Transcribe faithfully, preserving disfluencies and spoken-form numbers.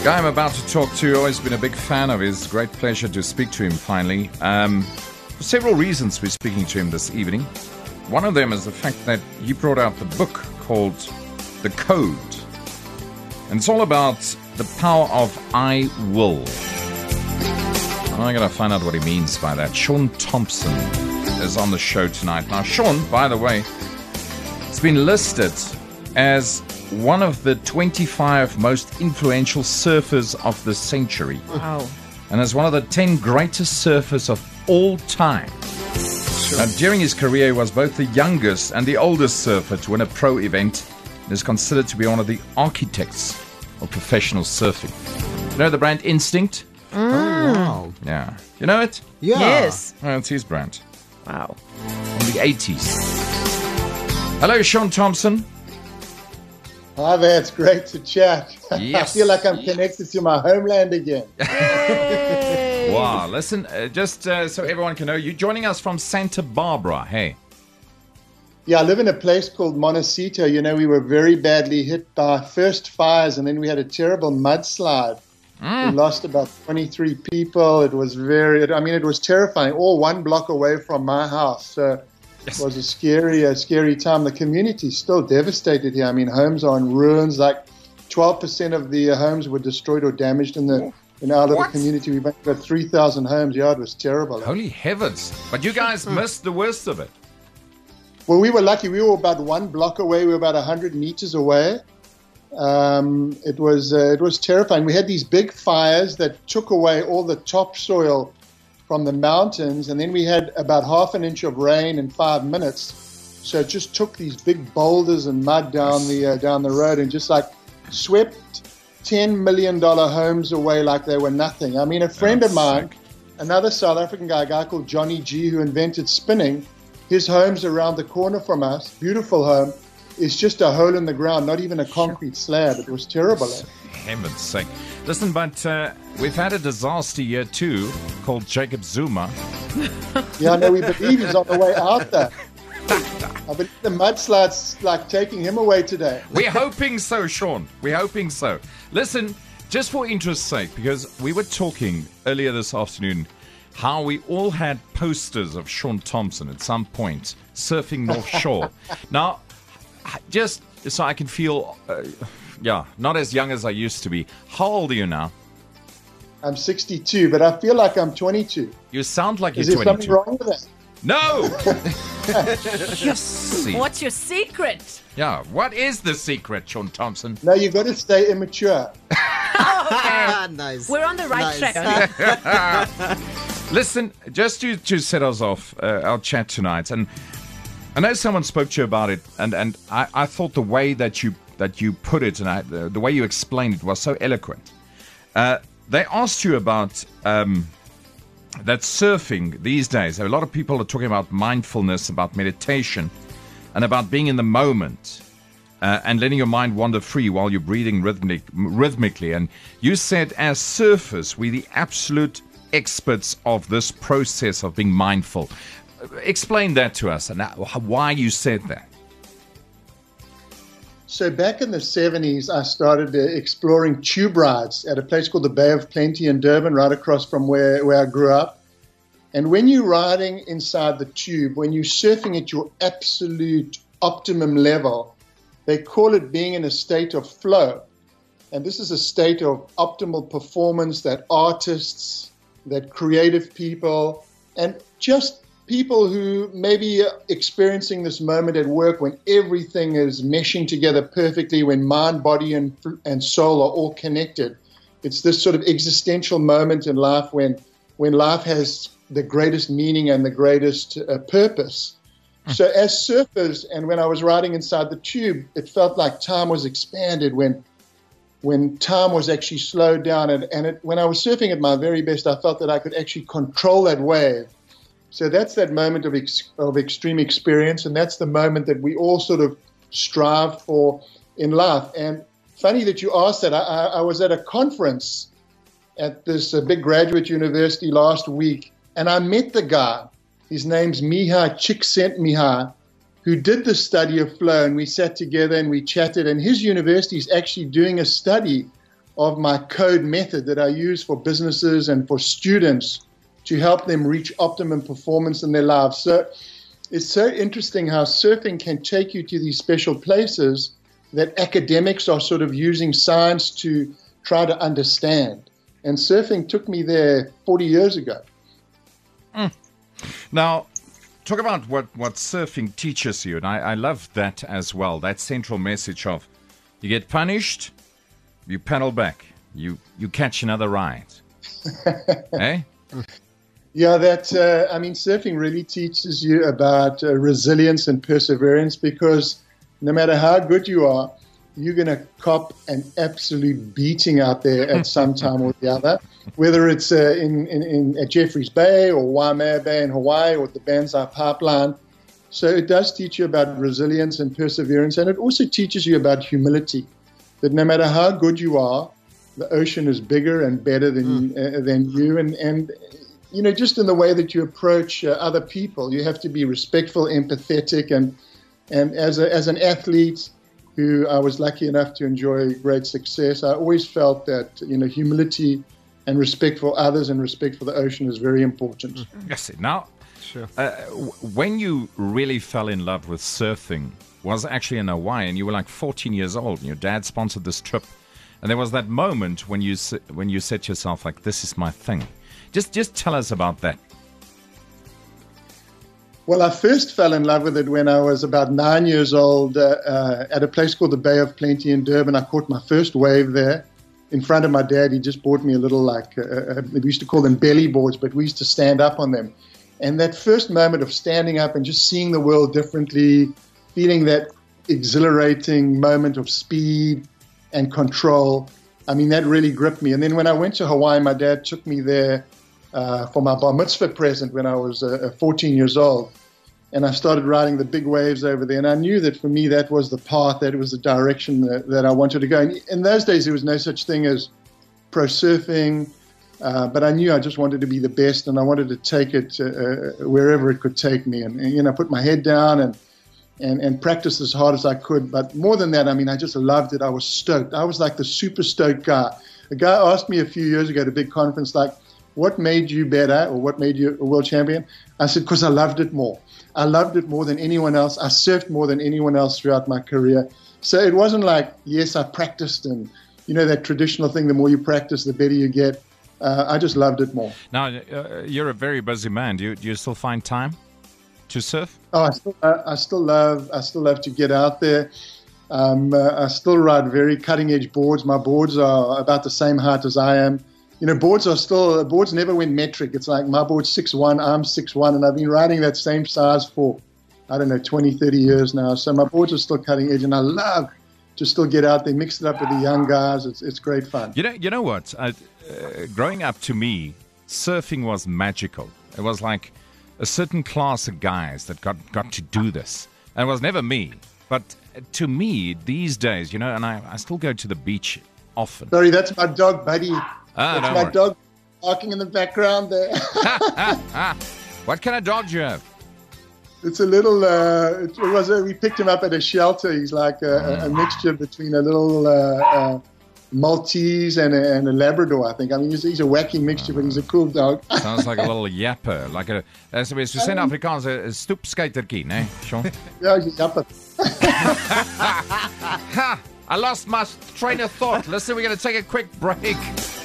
Guy I'm about to talk to, always been a big fan of his. Great pleasure to speak to him finally. Um, for several reasons we're speaking to him this evening. One of them is the fact that he brought out the book called The Code. And it's all about the power of I will. And I'm going to find out what he means by that. Shaun Tomson is on the show tonight. Now, Shaun, by the way, it's been listed as one of the twenty-five most influential surfers of the century. Wow. And as one of the ten greatest surfers of all time. Sure. Now, during his career, he was both the youngest and the oldest surfer to win a pro event and is considered to be one of the architects of professional surfing. You know the brand Instinct? Mm. Oh, wow. Yeah. You know it? Yeah. Yes. Well, it's his brand. Wow. From the eighties. Hello, Shaun Tomson. Hi there, it's great to chat. Yes. I feel like I'm connected to my homeland again. Yay. Wow, listen, uh, just uh, so everyone can know, you're joining us from Santa Barbara, hey? Yeah, I live in a place called Montecito. You know, we were very badly hit by first fires, and then we had a terrible mudslide. Mm. We lost about twenty-three people. It was very, I mean, it was terrifying, all one block away from my house. So yes. It was a scary, a scary time. The community's still devastated here. I mean, homes are in ruins. Like twelve percent of the uh, homes were destroyed or damaged in the in our little What? community. We've got three thousand homes. Yeah, it was terrible. Holy heavens. But you guys missed the worst of it. Well, we were lucky. We were about one block away. We were about one hundred meters away. Um, it was uh, it was terrifying. We had these big fires that took away all the topsoil from the mountains, and then we had about half an inch of rain in five minutes. So it just took these big boulders and mud down the uh, down the road and just like swept ten million dollars homes away like they were nothing. I mean, a friend That's of mine, sick. another South African guy, a guy called Johnny G, who invented spinning, his home's around the corner from us, beautiful home. It's just a hole in the ground, not even a concrete slab. It was terrible. Heaven's sake. Listen, but uh, we've had a disaster here too, called Jacob Zuma. Yeah, I know, we believe he's on the way out there. I believe the mudslide's like taking him away today. We're hoping so, Shaun. We're hoping so. Listen, just for interest's sake, because we were talking earlier this afternoon how we all had posters of Shaun Tomson at some point surfing North Shore. Now, just so I can feel, uh, yeah, not as young as I used to be. How old are you now? I'm sixty-two, but I feel like I'm twenty-two. You sound like you're Is there twenty-two. something wrong with that? No! Just see. What's your secret? Yeah, what is the secret, Shaun Tomson? No, you've got to stay immature. Okay. Nice. We're on the right Nice. track. Listen, just to, to set us off, uh, our chat tonight, and I know someone spoke to you about it, and, and I, I thought the way that you that you put it and I, the, the way you explained it was so eloquent. Uh, they asked you about um, that surfing these days. A lot of people are talking about mindfulness, about meditation, and about being in the moment uh, and letting your mind wander free while you're breathing rhythmic, rhythmically. And you said, as surfers, we're the absolute experts of this process of being mindful. Explain that to us and why you said that. So back in the seventies, I started uh, exploring tube rides at a place called the Bay of Plenty in Durban, right across from where, where I grew up. And when you're riding inside the tube, when you're surfing at your absolute optimum level, they call it being in a state of flow. And this is a state of optimal performance that artists, that creative people, and just people who may be experiencing this moment at work when everything is meshing together perfectly, when mind, body, and, and soul are all connected. It's this sort of existential moment in life when, when life has the greatest meaning and the greatest uh, purpose. Mm. So as surfers, and when I was riding inside the tube, it felt like time was expanded when when time was actually slowed down. And, and it, when I was surfing at my very best, I felt that I could actually control that wave. So that's that moment of ex- of extreme experience, and that's the moment that we all sort of strive for in life. And funny that you asked that. I, I, I was at a conference at this uh, big graduate university last week, and I met the guy. His name's Mihai Csikszentmihalyi, who did the study of flow, and we sat together and we chatted. And his university is actually doing a study of my code method that I use for businesses and for students to help them reach optimum performance in their lives. So it's so interesting how surfing can take you to these special places that academics are sort of using science to try to understand. And surfing took me there forty years ago. Mm. Now, talk about what, what surfing teaches you. And I, I love that as well, that central message of you get punished, you paddle back, you, you catch another ride. Eh? Yeah, that, uh, I mean, surfing really teaches you about uh, resilience and perseverance, because no matter how good you are, you're going to cop an absolute beating out there at some time or the other, whether it's uh, in, in, in at Jeffreys Bay or Waimea Bay in Hawaii or the Banzai Pipeline. So it does teach you about resilience and perseverance, and it also teaches you about humility, that no matter how good you are, the ocean is bigger and better than, mm. uh, than you. And, and, you know, just in the way that you approach uh, other people, you have to be respectful, empathetic, and, and as, a, as an athlete who I was lucky enough to enjoy great success, I always felt that, you know, humility and respect for others and respect for the ocean is very important. Yes. Now, Sure. uh, when you really fell in love with surfing was actually in Hawaii, and you were like fourteen years old, and your dad sponsored this trip, and there was that moment when you when you said to yourself, like, this is my thing. Just just tell us about that. Well, I first fell in love with it when I was about nine years old uh, uh, at a place called the Bay of Plenty in Durban. I caught my first wave there in front of my dad. He just bought me a little, like, uh, uh, we used to call them belly boards, but we used to stand up on them. And that first moment of standing up and just seeing the world differently, feeling that exhilarating moment of speed and control, I mean, that really gripped me. And then when I went to Hawaii, my dad took me there Uh, for my bar mitzvah present when I was uh, fourteen years old. And I started riding the big waves over there. And I knew that for me, that was the path, that was the direction that, that I wanted to go. And in those days, there was no such thing as pro surfing. Uh, but I knew I just wanted to be the best, and I wanted to take it uh, wherever it could take me. And, and, you know, put my head down and, and, and practice as hard as I could. But more than that, I mean, I just loved it. I was stoked. I was like the super stoked guy. A guy asked me a few years ago at a big conference, like, what made you better, or what made you a world champion? I said, because I loved it more. I loved it more than anyone else. I surfed more than anyone else throughout my career. So it wasn't like, yes, I practiced, and, you know, that traditional thing, the more you practice, the better you get. Uh, I just loved it more. Now, uh, you're a very busy man. Do you, do you still find time to surf? Oh, I still, I, I still love, I still love to get out there. Um, uh, I still ride very cutting edge boards. My boards are about the same height as I am. You know, boards are still, boards never went metric. It's like my board's six one, I'm six one, and I've been riding that same size for, I don't know, twenty, thirty years now. So my boards are still cutting edge, and I love to still get out there, mix it up with the young guys. It's it's great fun. You know, you know what? I, uh, growing up, to me, surfing was magical. It was like a certain class of guys that got, got to do this. And it was never me. But to me, these days, you know, and I, I still go to the beach often. Sorry, that's my dog, buddy. Ah, That's don't my worry. dog barking in the background there. What kind of dog do you have? It's a little, uh, it was a, we picked him up at a shelter. He's like a, a mixture between a little uh, uh, Maltese and a, and a Labrador, I think. I mean, he's, he's a wacky mixture, but he's a cool dog. Sounds like a little yapper. Like a, as we say in Afrikaans, a stoepskatertjie, né, Sean? Yeah, he's a yapper. Ha! I lost my train of thought. Listen, we're going to take a quick break.